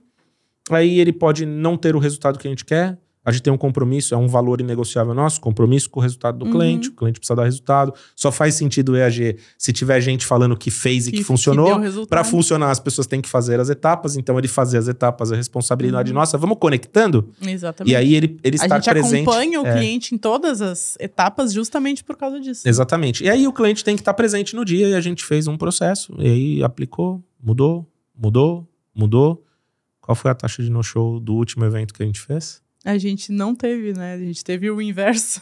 Speaker 1: aí ele pode não ter o resultado que a gente quer. A gente tem um compromisso, é um valor inegociável nosso, compromisso com o resultado do
Speaker 2: Uhum.
Speaker 1: cliente. O cliente precisa dar resultado. Só faz sentido o E A G se tiver gente falando que fez e que,
Speaker 2: Que-
Speaker 1: funcionou.
Speaker 2: que deu resultado.
Speaker 1: Para funcionar, as pessoas têm que fazer as etapas. Então, ele fazer as etapas é responsabilidade
Speaker 2: Uhum.
Speaker 1: nossa. Vamos conectando?
Speaker 2: Exatamente.
Speaker 1: E aí, ele, ele
Speaker 2: a
Speaker 1: estar
Speaker 2: gente
Speaker 1: presente.
Speaker 2: acompanha o
Speaker 1: é,
Speaker 2: cliente em todas as etapas justamente por causa disso.
Speaker 1: Exatamente. E aí, o cliente tem que estar presente no dia. E a gente fez um processo. E aí, aplicou, mudou, mudou, mudou. Qual foi a taxa de no-show do último evento que a gente fez?
Speaker 2: A gente não teve, né? A gente teve o inverso.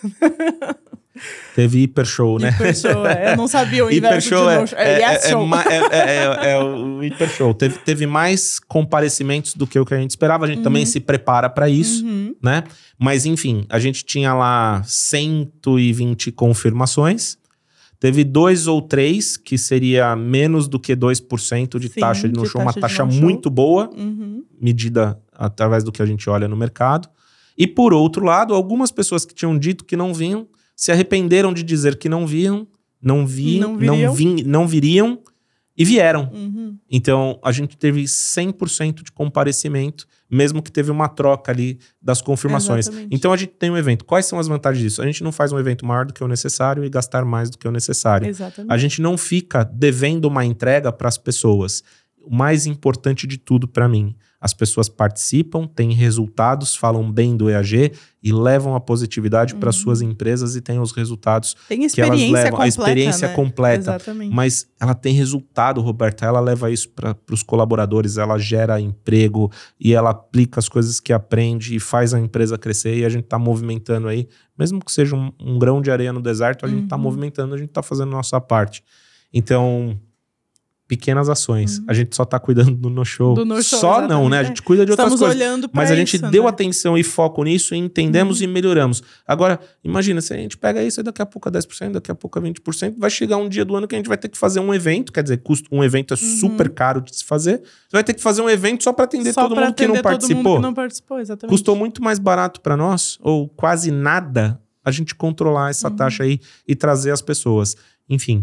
Speaker 1: Teve hiper show, né?
Speaker 2: Hiper show, é. Eu não sabia o
Speaker 1: Hiper
Speaker 2: inverso
Speaker 1: show
Speaker 2: de
Speaker 1: é,
Speaker 2: no show.
Speaker 1: é,
Speaker 2: É, yes
Speaker 1: é,
Speaker 2: show.
Speaker 1: é, ma- é, é, é, é o hiper show. Teve, teve mais comparecimentos do que o que a gente esperava. A gente
Speaker 2: Uhum.
Speaker 1: também se prepara para isso,
Speaker 2: Uhum.
Speaker 1: né? Mas enfim, a gente tinha lá cento e vinte confirmações. Teve dois ou três, que seria menos do que dois por cento de
Speaker 2: Sim,
Speaker 1: taxa de
Speaker 2: de
Speaker 1: no-show. Uma
Speaker 2: taxa de
Speaker 1: taxa
Speaker 2: no-show.
Speaker 1: muito boa,
Speaker 2: Uhum.
Speaker 1: medida através do que a gente olha no mercado. E por outro lado, algumas pessoas que tinham dito que não vinham, se arrependeram de dizer que não viam, não viam,
Speaker 2: Não
Speaker 1: não,
Speaker 2: viriam.
Speaker 1: vim, não viriam e vieram.
Speaker 2: Uhum.
Speaker 1: Então, a gente teve cem por cento de comparecimento, mesmo que teve uma troca ali das confirmações.
Speaker 2: Exatamente.
Speaker 1: Então, a gente tem um evento. Quais são as vantagens disso? A gente não faz um evento maior do que o necessário e gastar mais do que o necessário.
Speaker 2: Exatamente.
Speaker 1: A gente não fica devendo uma entrega para as pessoas. O mais importante de tudo para mim, as pessoas participam, têm resultados, falam bem do E A G e levam a positividade para
Speaker 2: Uhum.
Speaker 1: suas empresas e têm os resultados
Speaker 2: Tem
Speaker 1: que elas
Speaker 2: experiência
Speaker 1: levam,
Speaker 2: completa,
Speaker 1: a experiência
Speaker 2: né?
Speaker 1: completa.
Speaker 2: Exatamente.
Speaker 1: Mas ela tem resultado, Roberta. Ela leva isso para os colaboradores, ela gera emprego e ela aplica as coisas que aprende e faz a empresa crescer. E a gente está movimentando aí, mesmo que seja um, um grão de areia no deserto, a gente está
Speaker 2: Uhum.
Speaker 1: movimentando, a gente está fazendo a nossa parte. Então, pequenas ações.
Speaker 2: Uhum.
Speaker 1: A gente só tá cuidando do no-show.
Speaker 2: Do no-show,
Speaker 1: só
Speaker 2: exatamente.
Speaker 1: não, né? A gente cuida de
Speaker 2: Estamos
Speaker 1: outras coisas.
Speaker 2: olhando pra
Speaker 1: Mas a gente
Speaker 2: isso,
Speaker 1: deu
Speaker 2: né?
Speaker 1: atenção e foco nisso, e entendemos
Speaker 2: Uhum.
Speaker 1: e melhoramos. Agora, imagina, se a gente pega isso, daqui a pouco é dez por cento, daqui a pouco é vinte por cento, vai chegar um dia do ano que a gente vai ter que fazer um evento, quer dizer, custo, um evento é
Speaker 2: Uhum.
Speaker 1: super caro de se fazer, você vai ter que fazer um evento só para atender
Speaker 2: Só
Speaker 1: todo
Speaker 2: pra
Speaker 1: mundo que não
Speaker 2: atender todo
Speaker 1: participou.
Speaker 2: mundo que não participou, exatamente.
Speaker 1: Custou muito mais barato para nós, ou quase nada, a gente controlar essa
Speaker 2: Uhum.
Speaker 1: taxa aí e trazer as pessoas. Enfim,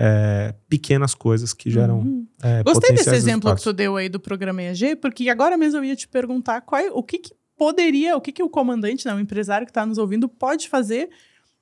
Speaker 1: é, pequenas coisas que geram
Speaker 2: Uhum.
Speaker 1: é,
Speaker 2: Gostei desse
Speaker 1: potenciais
Speaker 2: exemplo
Speaker 1: resultados.
Speaker 2: que tu deu aí do programa E A G, porque agora mesmo eu ia te perguntar qual, é- o que, que poderia, o que, que o comandante, né, o empresário que está nos ouvindo, pode fazer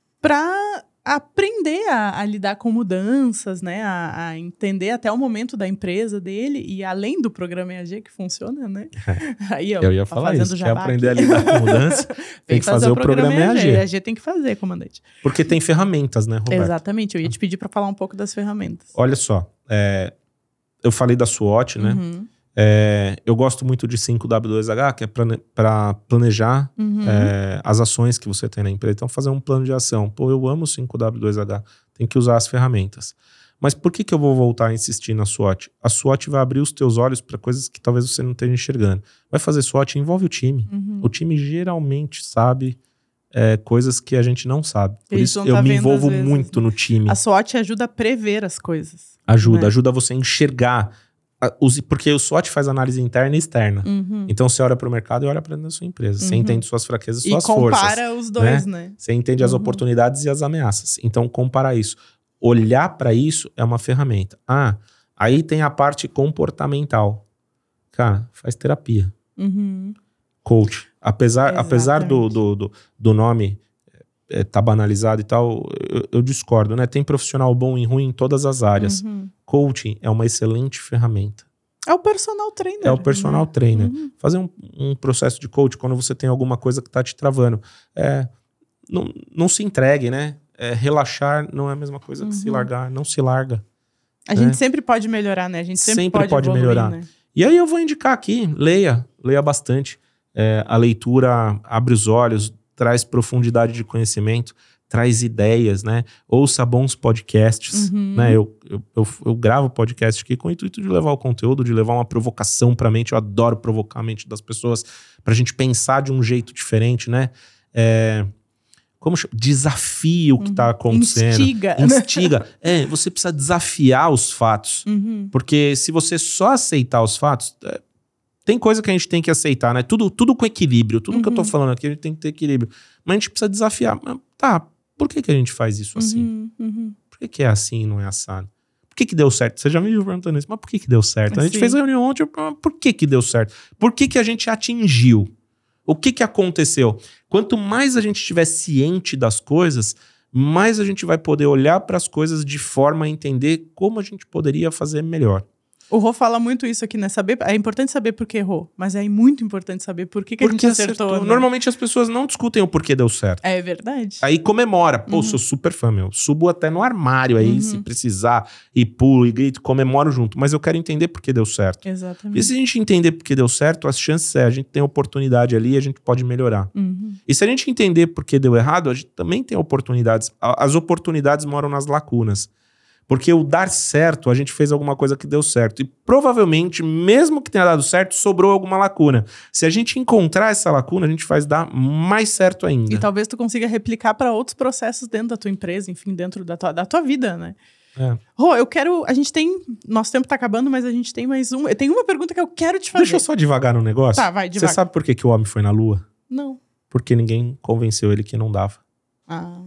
Speaker 2: para aprender a, a lidar com mudanças, né, a, a entender até o momento da empresa dele e além do programa E A G que funciona, né? Aí, ó,
Speaker 1: Eu ia
Speaker 2: tá
Speaker 1: falar
Speaker 2: fazendo
Speaker 1: isso, quer
Speaker 2: jabá
Speaker 1: aprender
Speaker 2: aqui.
Speaker 1: a lidar com mudança, tem que fazer o programa E A G.
Speaker 2: E A G tem que fazer, comandante.
Speaker 1: Porque tem ferramentas, né, Roberto?
Speaker 2: Exatamente, eu ia te pedir para falar um pouco das ferramentas.
Speaker 1: Olha só, é, eu falei da SWOT, né?
Speaker 2: Uhum,
Speaker 1: É, eu gosto muito de cinco W dois H, que é para planejar
Speaker 2: uhum.
Speaker 1: é, as ações que você tem na empresa. Então, fazer um plano de ação. Pô, eu amo cinco W dois H, tem que usar as ferramentas. Mas por que, que eu vou voltar a insistir na SWOT? A SWOT vai abrir os teus olhos para coisas que talvez você não esteja enxergando. Vai fazer SWOT, envolve o time.
Speaker 2: Uhum.
Speaker 1: O time geralmente sabe é, coisas que a gente não sabe. Por
Speaker 2: Eles
Speaker 1: isso
Speaker 2: vão
Speaker 1: eu
Speaker 2: tá
Speaker 1: me
Speaker 2: vendo
Speaker 1: envolvo
Speaker 2: às vezes,
Speaker 1: muito
Speaker 2: né?
Speaker 1: no time.
Speaker 2: A SWOT ajuda a prever as coisas.
Speaker 1: Ajuda,
Speaker 2: né?
Speaker 1: ajuda você a enxergar. A, os, porque o SWOT faz análise interna e externa.
Speaker 2: Uhum.
Speaker 1: Então você olha para o mercado e olha para dentro da sua empresa. Você
Speaker 2: Uhum.
Speaker 1: entende suas fraquezas e
Speaker 2: E
Speaker 1: suas forças.
Speaker 2: compara os dois, né?
Speaker 1: Você entende as
Speaker 2: Uhum.
Speaker 1: oportunidades e as ameaças. Então comparar isso. Olhar para isso é uma ferramenta. Ah, aí tem a parte comportamental. Cara, faz terapia.
Speaker 2: Uhum.
Speaker 1: Coach. Apesar, apesar do,
Speaker 2: Exatamente.
Speaker 1: do, do, do nome é, tá banalizado e tal, eu, eu discordo, né? Tem profissional bom e ruim em todas as áreas.
Speaker 2: Uhum.
Speaker 1: Coaching é uma excelente ferramenta.
Speaker 2: É o personal trainer.
Speaker 1: É o personal
Speaker 2: né?
Speaker 1: trainer.
Speaker 2: Uhum.
Speaker 1: Fazer um, um processo de coach quando você tem alguma coisa que tá te travando. É, não, não se entregue, né? É, relaxar não é a mesma coisa que se
Speaker 2: Uhum.
Speaker 1: largar. Não se larga.
Speaker 2: A gente sempre pode melhorar, né? A gente sempre,
Speaker 1: Sempre
Speaker 2: pode,
Speaker 1: pode
Speaker 2: evoluir,
Speaker 1: melhorar.
Speaker 2: né?
Speaker 1: E aí eu vou indicar aqui, leia. Leia bastante. É, a leitura abre os olhos, traz profundidade de conhecimento, traz ideias, né? Ouça bons podcasts,
Speaker 2: Uhum.
Speaker 1: né? Eu, eu, eu, eu gravo podcast aqui com o intuito de levar o conteúdo, de levar uma provocação pra mente. Eu adoro provocar a mente das pessoas pra gente pensar de um jeito diferente, né? É, como chama? Desafia o que tá acontecendo.
Speaker 2: Instiga. né?
Speaker 1: Instiga. É, você precisa desafiar os fatos.
Speaker 2: Uhum.
Speaker 1: Porque se você só aceitar os fatos, é, tem coisa que a gente tem que aceitar, né? Tudo, tudo com equilíbrio. Tudo
Speaker 2: Uhum.
Speaker 1: que eu tô falando aqui, a gente tem que ter equilíbrio. Mas a gente precisa desafiar. Mas, tá, por que, que a gente faz isso assim?
Speaker 2: Uhum. Uhum.
Speaker 1: Por que, que é assim e não é assado? Por que, que deu certo? Você já me viu perguntando isso, mas por que, que deu certo? A gente
Speaker 2: Sim.
Speaker 1: fez a reunião ontem, mas por que, que deu certo? Por que, que a gente atingiu? O que, que aconteceu? Quanto mais a gente estiver ciente das coisas, mais a gente vai poder olhar para as coisas de forma a entender como a gente poderia fazer melhor.
Speaker 2: O Rô fala muito isso aqui, né? Saber, é importante saber por que errou, mas é muito importante saber por que, que a gente acertou. Né?
Speaker 1: Normalmente as pessoas não discutem o porquê deu certo.
Speaker 2: É verdade.
Speaker 1: Aí comemora. Pô,
Speaker 2: Uhum.
Speaker 1: sou super fã, meu. Subo até no armário aí,
Speaker 2: Uhum.
Speaker 1: se precisar, e pulo e grito, comemoro junto. Mas eu quero entender por que deu certo. E
Speaker 2: Exatamente.
Speaker 1: se a gente entender por que deu certo, as chances é, a gente tem oportunidade ali e a gente pode melhorar.
Speaker 2: Uhum.
Speaker 1: E se a gente entender por que deu errado, a gente também tem oportunidades. A- As oportunidades moram nas lacunas. Porque o dar certo, a gente fez alguma coisa que deu certo. E provavelmente, mesmo que tenha dado certo, sobrou alguma lacuna. Se a gente encontrar essa lacuna, a gente faz dar mais certo ainda.
Speaker 2: E talvez tu consiga replicar para outros processos dentro da tua empresa, enfim, dentro da tua, da tua vida, né?
Speaker 1: É.
Speaker 2: Rô, eu quero. A gente tem. Nosso tempo tá acabando, mas a gente tem mais um. Eu tenho uma pergunta que eu quero te fazer.
Speaker 1: Deixa eu só devagar no negócio.
Speaker 2: Tá, vai,
Speaker 1: Você
Speaker 2: devagar.
Speaker 1: sabe por que, que o homem foi na Lua?
Speaker 2: Não.
Speaker 1: Porque ninguém convenceu ele que não dava.
Speaker 2: Ah.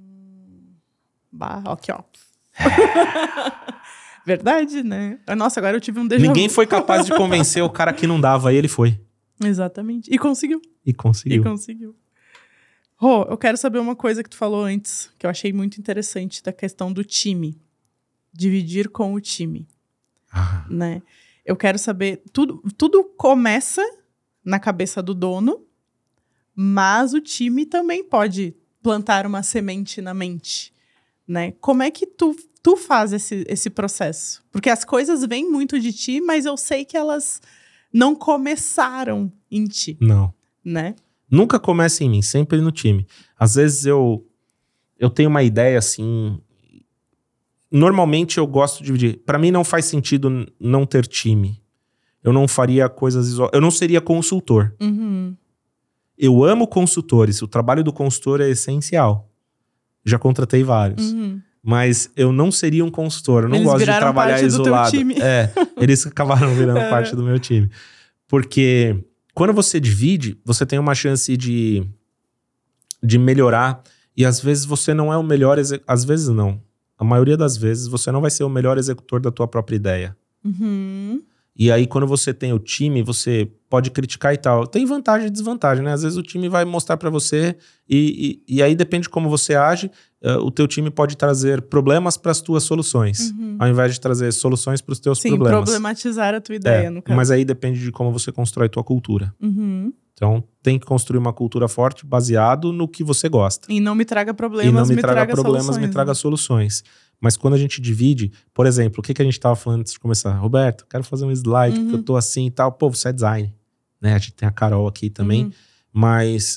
Speaker 2: Bah, aqui, ó. Verdade, né? Nossa, agora eu tive um déjà vu.
Speaker 1: Ninguém foi capaz de convencer o cara que não dava, e ele foi.
Speaker 2: Exatamente. E conseguiu.
Speaker 1: E conseguiu.
Speaker 2: E conseguiu. Rô, eu quero saber uma coisa que tu falou antes, que eu achei muito interessante, da questão do time. Dividir com o time,
Speaker 1: Ah,
Speaker 2: né? Eu quero saber... Tudo, tudo começa na cabeça do dono, mas o time também pode plantar uma semente na mente, né? Como é que tu, tu faz esse, esse processo? Porque as coisas vêm muito de ti, mas eu sei que elas não começaram em ti,
Speaker 1: não.
Speaker 2: né?
Speaker 1: Nunca começa em mim, sempre no time. Às vezes eu, eu tenho uma ideia assim... normalmente eu gosto de dividir. Para mim não faz sentido não ter time. Eu não faria coisas isoladas. Eu não seria consultor.
Speaker 2: Uhum.
Speaker 1: Eu amo consultores. O trabalho do consultor é essencial. Já contratei vários.
Speaker 2: Uhum.
Speaker 1: Mas eu não seria um consultor. Eu não
Speaker 2: Eles
Speaker 1: gosto de
Speaker 2: viraram
Speaker 1: trabalhar
Speaker 2: parte do teu
Speaker 1: isolado.
Speaker 2: time.
Speaker 1: É, eles acabaram virando parte do meu time. Porque quando você divide, você tem uma chance de, de melhorar. E às vezes você não é o melhor... Exe... Às vezes não. A maioria das vezes você não vai ser o melhor executor da tua própria ideia.
Speaker 2: Uhum.
Speaker 1: E aí quando você tem o time, você pode criticar e tal. Tem vantagem e desvantagem, né? Às vezes o time vai mostrar pra você e, e, e aí depende de como você age, uh, o teu time pode trazer problemas pras tuas soluções,
Speaker 2: Uhum.
Speaker 1: ao invés de trazer soluções pros teus
Speaker 2: Sim,
Speaker 1: problemas.
Speaker 2: problematizar a tua ideia,
Speaker 1: É,
Speaker 2: no caso.
Speaker 1: mas aí depende de como você constrói tua cultura.
Speaker 2: Uhum.
Speaker 1: Então tem que construir uma cultura forte baseado no que você gosta.
Speaker 2: E não me traga problemas,
Speaker 1: E não me,
Speaker 2: me
Speaker 1: traga,
Speaker 2: traga
Speaker 1: problemas,
Speaker 2: soluções,
Speaker 1: me traga
Speaker 2: né?
Speaker 1: soluções. Mas quando a gente divide, por exemplo, o que, que a gente tava falando antes de começar? Roberto, quero fazer um slide,
Speaker 2: Uhum.
Speaker 1: porque eu tô assim e tal. Pô, você é design, né? A gente tem a Carol aqui também.
Speaker 2: Uhum.
Speaker 1: Mas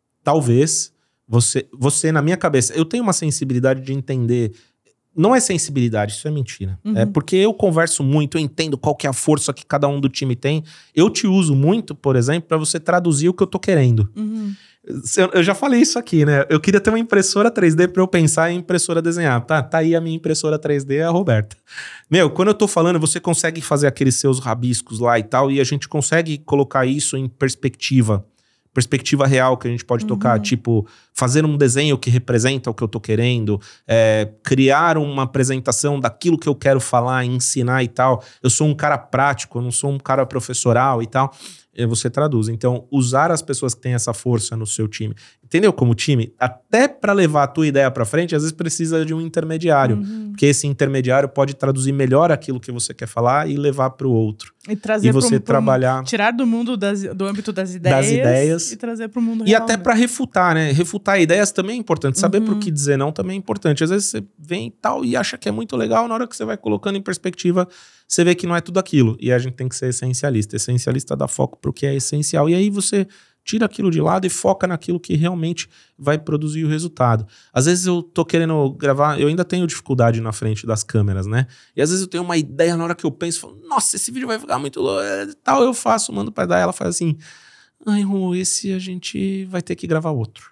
Speaker 1: talvez você, você, na minha cabeça, eu tenho uma sensibilidade de entender. Não é sensibilidade, isso é mentira.
Speaker 2: Uhum.
Speaker 1: É porque eu converso muito, eu entendo qual que é a força que cada um do time tem. Eu te uso muito, por exemplo, para você traduzir o que eu tô querendo.
Speaker 2: Uhum.
Speaker 1: Eu, eu já falei isso aqui, né? Eu queria ter uma impressora três D para eu pensar em impressora desenhar. Tá, tá aí a minha impressora três D, a Roberta. Meu, quando eu tô falando, você consegue fazer aqueles seus rabiscos lá e tal, e a gente consegue colocar isso em perspectiva. Perspectiva real que a gente pode
Speaker 2: Uhum.
Speaker 1: tocar, tipo, fazer um desenho que representa o que eu tô querendo, é, criar uma apresentação daquilo que eu quero falar, ensinar e tal. Eu sou um cara prático, eu não sou um cara professoral e tal. Você traduz. Então, usar as pessoas que têm essa força no seu time. Entendeu? Como time, até para levar a tua ideia para frente, às vezes precisa de um intermediário.
Speaker 2: Uhum.
Speaker 1: Porque esse intermediário pode traduzir melhor aquilo que você quer falar e levar para o outro.
Speaker 2: E trazer
Speaker 1: E você
Speaker 2: pro, pro,
Speaker 1: trabalhar...
Speaker 2: Tirar do mundo, das, do âmbito das ideias,
Speaker 1: das ideias
Speaker 2: e trazer para o mundo
Speaker 1: e
Speaker 2: real.
Speaker 1: até
Speaker 2: né?
Speaker 1: para refutar, né? Refutar ideias também é importante. Saber
Speaker 2: Uhum.
Speaker 1: pro que dizer não também é importante. Às vezes você vem e tal e acha que é muito legal, na hora que você vai colocando em perspectiva, você vê que não é tudo aquilo. E a gente tem que ser essencialista. Essencialista dá foco pro que é essencial. E aí você tira aquilo de lado e foca naquilo que realmente vai produzir o resultado. Às vezes eu tô querendo gravar, eu ainda tenho dificuldade na frente das câmeras, né? E às vezes eu tenho uma ideia na hora que eu penso, falo, nossa, esse vídeo vai ficar muito louco, tal, eu faço, mando pra dar, ela faz assim... Ai, Rô, esse a gente vai ter que gravar outro.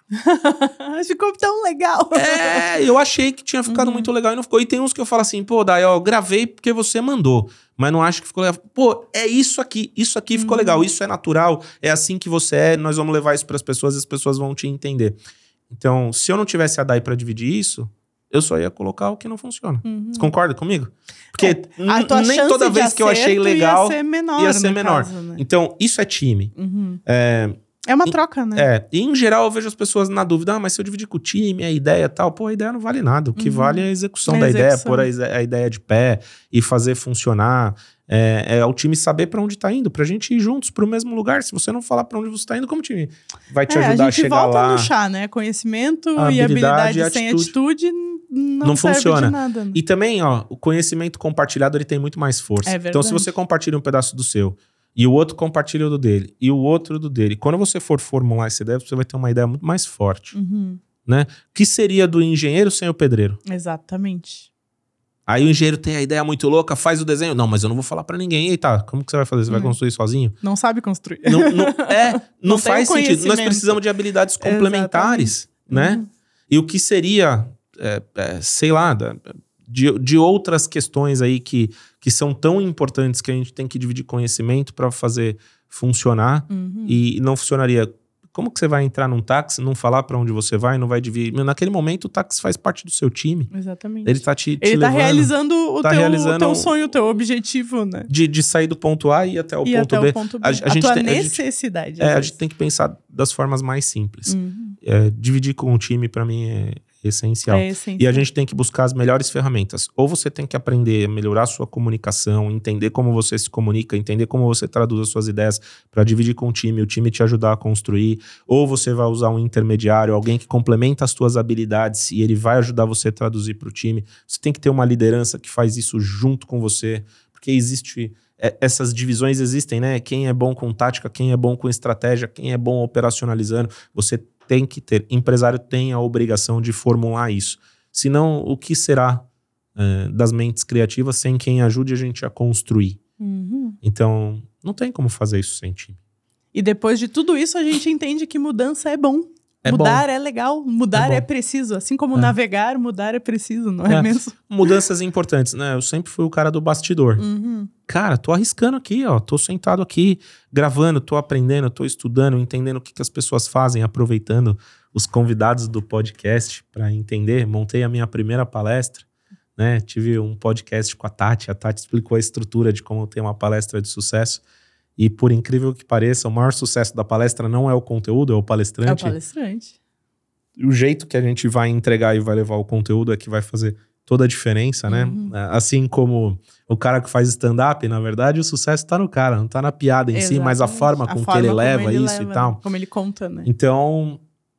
Speaker 2: Ficou tão legal.
Speaker 1: É, eu achei que tinha ficado
Speaker 2: Uhum.
Speaker 1: muito legal e não ficou. E tem uns que eu falo assim, pô, Dai, ó, eu gravei porque você mandou, mas não acho que ficou legal. Pô, é isso aqui, isso aqui ficou
Speaker 2: Uhum.
Speaker 1: legal, isso é natural, é assim que você é, nós vamos levar isso pras pessoas e as pessoas vão te entender. Então, se eu não tivesse a Dai pra dividir isso, eu só ia colocar o que não funciona.
Speaker 2: Uhum.
Speaker 1: Você concorda comigo? Porque
Speaker 2: É, a tua
Speaker 1: nem
Speaker 2: chance
Speaker 1: toda
Speaker 2: de
Speaker 1: vez que eu achei legal
Speaker 2: ia ser menor.
Speaker 1: ia ser
Speaker 2: no
Speaker 1: menor.
Speaker 2: caso, né?
Speaker 1: Então, isso é time.
Speaker 2: Uhum.
Speaker 1: É...
Speaker 2: É uma
Speaker 1: E-
Speaker 2: troca, né?
Speaker 1: É, e em geral eu vejo as pessoas na dúvida, ah, mas se eu dividir com o time, a ideia e tal, pô, a ideia não vale nada. O que
Speaker 2: Uhum.
Speaker 1: vale é a execução
Speaker 2: É a
Speaker 1: da ideia,
Speaker 2: execução.
Speaker 1: pôr a, ise- a ideia de pé e fazer funcionar. É, é o time saber pra onde tá indo, pra gente ir juntos pro mesmo lugar. Se você não falar pra onde você tá indo, como o time vai te
Speaker 2: É,
Speaker 1: ajudar
Speaker 2: a
Speaker 1: a
Speaker 2: gente
Speaker 1: chegar
Speaker 2: volta
Speaker 1: lá?
Speaker 2: no chá, né? Conhecimento
Speaker 1: A
Speaker 2: e
Speaker 1: habilidade
Speaker 2: habilidade
Speaker 1: e
Speaker 2: sem
Speaker 1: atitude.
Speaker 2: atitude não,
Speaker 1: Não
Speaker 2: serve
Speaker 1: funciona.
Speaker 2: de nada. Né?
Speaker 1: E também, ó, o conhecimento compartilhado ele tem muito mais força.
Speaker 2: É
Speaker 1: Então, se
Speaker 2: verdade.
Speaker 1: você compartilha um pedaço do seu e o outro compartilha o do dele e o outro do dele, quando você for formular essa ideia, você vai ter uma ideia muito mais forte,
Speaker 2: Uhum.
Speaker 1: né? O que seria do engenheiro sem o pedreiro?
Speaker 2: Exatamente.
Speaker 1: Aí o engenheiro tem a ideia muito louca, faz o desenho. Não, mas eu não vou falar pra ninguém. Eita, como que você vai fazer? Você vai
Speaker 2: Hum.
Speaker 1: construir sozinho?
Speaker 2: Não sabe construir.
Speaker 1: Não, não- é, não,
Speaker 2: Não tem
Speaker 1: faz
Speaker 2: o
Speaker 1: sentido. Nós
Speaker 2: conhecimento.
Speaker 1: precisamos de habilidades complementares, né?
Speaker 2: Uhum.
Speaker 1: E o que seria, é, é, sei lá, da- de, de outras questões aí que, que são tão importantes que a gente tem que dividir conhecimento para fazer funcionar
Speaker 2: Uhum.
Speaker 1: e não funcionaria. Como que você vai entrar num táxi, não falar para onde você vai, não vai dividir? Naquele momento o táxi faz parte do seu time.
Speaker 2: Exatamente.
Speaker 1: Ele tá te, te
Speaker 2: Ele tá
Speaker 1: levando
Speaker 2: realizando o
Speaker 1: tá
Speaker 2: teu,
Speaker 1: realizando
Speaker 2: o teu
Speaker 1: um-
Speaker 2: sonho, o teu objetivo, né?
Speaker 1: de, de sair do ponto A e ir até o
Speaker 2: E
Speaker 1: ponto
Speaker 2: até
Speaker 1: B.
Speaker 2: o ponto B.
Speaker 1: A-
Speaker 2: A,
Speaker 1: a gente
Speaker 2: tua
Speaker 1: tem- a gente-
Speaker 2: necessidade.
Speaker 1: É,
Speaker 2: às
Speaker 1: a
Speaker 2: vezes.
Speaker 1: gente tem que pensar das formas mais simples.
Speaker 2: Uhum.
Speaker 1: É, dividir com o time, para mim, é essencial.
Speaker 2: É essencial.
Speaker 1: E a gente tem que buscar as melhores ferramentas. Ou você tem que aprender a melhorar a sua comunicação, entender como você se comunica, entender como você traduz as suas ideias para dividir com o time, o time te ajudar a construir. Ou você vai usar um intermediário, alguém que complementa as suas habilidades e ele vai ajudar você a traduzir para o time. Você tem que ter uma liderança que faz isso junto com você, porque existe... é, essas divisões existem, né? Quem é bom com tática, quem é bom com estratégia, quem é bom operacionalizando. Você tem que ter. Empresário tem a obrigação de formular isso. Senão, o que será é, das mentes criativas sem quem ajude a gente a construir.
Speaker 2: Uhum.
Speaker 1: Então, não tem como fazer isso sem time.
Speaker 2: E depois de tudo isso, a gente entende que mudança é bom.
Speaker 1: É
Speaker 2: mudar
Speaker 1: bom.
Speaker 2: é legal, mudar
Speaker 1: É
Speaker 2: é,
Speaker 1: bom.
Speaker 2: preciso. Assim como
Speaker 1: É.
Speaker 2: navegar, mudar é preciso, não é,
Speaker 1: É.
Speaker 2: mesmo?
Speaker 1: Mudanças importantes, né? Eu sempre fui o cara do bastidor.
Speaker 2: Uhum.
Speaker 1: Cara, tô arriscando aqui, ó. Tô sentado aqui, gravando, tô aprendendo, tô estudando, entendendo o que, que as pessoas fazem, aproveitando os convidados do podcast para entender. Montei a minha primeira palestra, né? Tive um podcast com a Tati. A Tati explicou a estrutura de como ter uma palestra de sucesso. E por incrível que pareça, o maior sucesso da palestra não é o conteúdo, é o palestrante.
Speaker 2: É o palestrante.
Speaker 1: O jeito que a gente vai entregar e vai levar o conteúdo é que vai fazer toda a diferença, né?
Speaker 2: Uhum.
Speaker 1: Assim como o cara que faz stand-up, na verdade, o sucesso tá no cara, não tá na piada em si, mas a
Speaker 2: Exatamente.
Speaker 1: forma
Speaker 2: A
Speaker 1: com
Speaker 2: forma
Speaker 1: que ele
Speaker 2: como
Speaker 1: leva
Speaker 2: ele
Speaker 1: isso
Speaker 2: leva,
Speaker 1: e tal.
Speaker 2: né? Como ele conta, né?
Speaker 1: Então,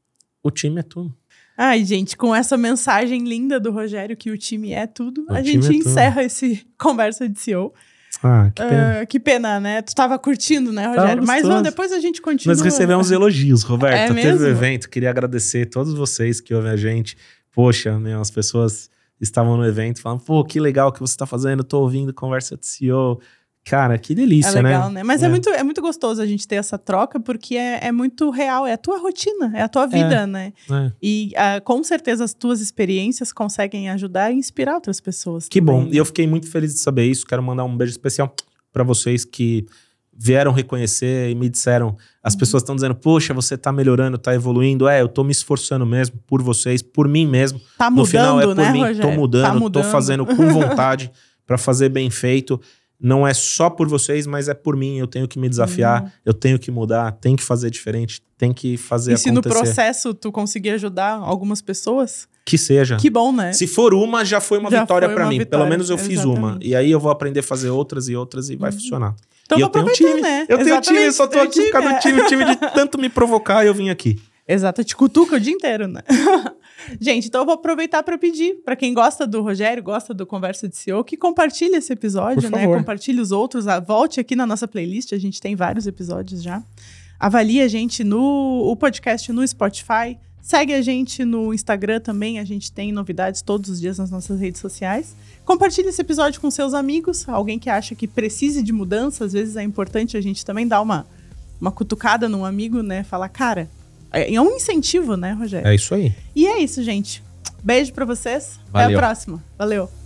Speaker 1: o time é tudo.
Speaker 2: Ai, gente, com essa mensagem linda do Rogério que o time é tudo,
Speaker 1: O
Speaker 2: a
Speaker 1: time
Speaker 2: gente
Speaker 1: é tudo.
Speaker 2: encerra esse Conversa de C E O.
Speaker 1: Ah, que pena.
Speaker 2: Ah, que pena, né? Tu tava curtindo, né, Rogério?
Speaker 1: Tava
Speaker 2: Mas
Speaker 1: gostoso.
Speaker 2: vamos, depois a gente continua.
Speaker 1: Nós recebemos elogios, Roberto.
Speaker 2: É
Speaker 1: Teve
Speaker 2: mesmo?
Speaker 1: o evento, queria agradecer a todos vocês que ouvem a gente. Poxa, meu, as pessoas estavam no evento falando, pô, que legal que você tá fazendo, tô ouvindo Conversa de C E O. Cara, que delícia,
Speaker 2: É legal,
Speaker 1: né?
Speaker 2: né? Mas é. É, muito, é muito gostoso a gente ter essa troca, porque é, é muito real, é a tua rotina, é a tua vida,
Speaker 1: É,
Speaker 2: né?
Speaker 1: É.
Speaker 2: E uh, com certeza as tuas experiências conseguem ajudar e inspirar outras pessoas.
Speaker 1: Que
Speaker 2: também,
Speaker 1: bom.
Speaker 2: né?
Speaker 1: E eu fiquei muito feliz de saber isso. Quero mandar um beijo especial para vocês que vieram reconhecer e me disseram. As
Speaker 2: Uhum.
Speaker 1: pessoas estão dizendo, poxa, você tá melhorando, tá evoluindo. É, eu tô me esforçando mesmo por vocês, por mim mesmo.
Speaker 2: Tá
Speaker 1: No
Speaker 2: mudando,
Speaker 1: final é por
Speaker 2: né,
Speaker 1: mim.
Speaker 2: Rogério?
Speaker 1: Tô mudando,
Speaker 2: Tá mudando.
Speaker 1: tô fazendo com vontade para fazer bem feito. Não é só por vocês, mas é por mim. Eu tenho que me desafiar,
Speaker 2: Uhum.
Speaker 1: eu tenho que mudar, tem que fazer diferente, tem que fazer
Speaker 2: E se no
Speaker 1: acontecer.
Speaker 2: processo tu conseguir ajudar algumas pessoas,
Speaker 1: Que seja.
Speaker 2: que bom, né?
Speaker 1: Se for uma, já foi uma
Speaker 2: Já
Speaker 1: vitória
Speaker 2: foi
Speaker 1: para
Speaker 2: uma
Speaker 1: mim.
Speaker 2: vitória,
Speaker 1: Pelo menos eu fiz uma.
Speaker 2: exatamente.
Speaker 1: E aí eu vou aprender a fazer outras e outras e vai
Speaker 2: Uhum.
Speaker 1: funcionar.
Speaker 2: Então
Speaker 1: E
Speaker 2: vou
Speaker 1: eu tenho um
Speaker 2: aproveitar,
Speaker 1: time.
Speaker 2: né?
Speaker 1: Eu tenho um time, eu
Speaker 2: Exatamente,
Speaker 1: só tô
Speaker 2: tem
Speaker 1: aqui por causa do time. O time de tanto me provocar, eu vim aqui.
Speaker 2: Exato, te cutuca o dia inteiro, né? Gente, então eu vou aproveitar para pedir para quem gosta do Rogério, gosta do Conversa de C E O, que compartilhe esse episódio,
Speaker 1: Por
Speaker 2: né?
Speaker 1: favor.
Speaker 2: Compartilhe os outros, ah, volte aqui na nossa playlist, a gente tem vários episódios já. Avalie a gente no o podcast no Spotify, segue a gente no Instagram também, a gente tem novidades todos os dias nas nossas redes sociais. Compartilhe esse episódio com seus amigos, alguém que acha que precise de mudança, às vezes é importante a gente também dar uma, uma cutucada num amigo, né? Falar, cara, é um incentivo, né, Rogério?
Speaker 1: É isso aí.
Speaker 2: E é isso, gente. Beijo pra vocês.
Speaker 1: Valeu.
Speaker 2: Até a próxima. Valeu.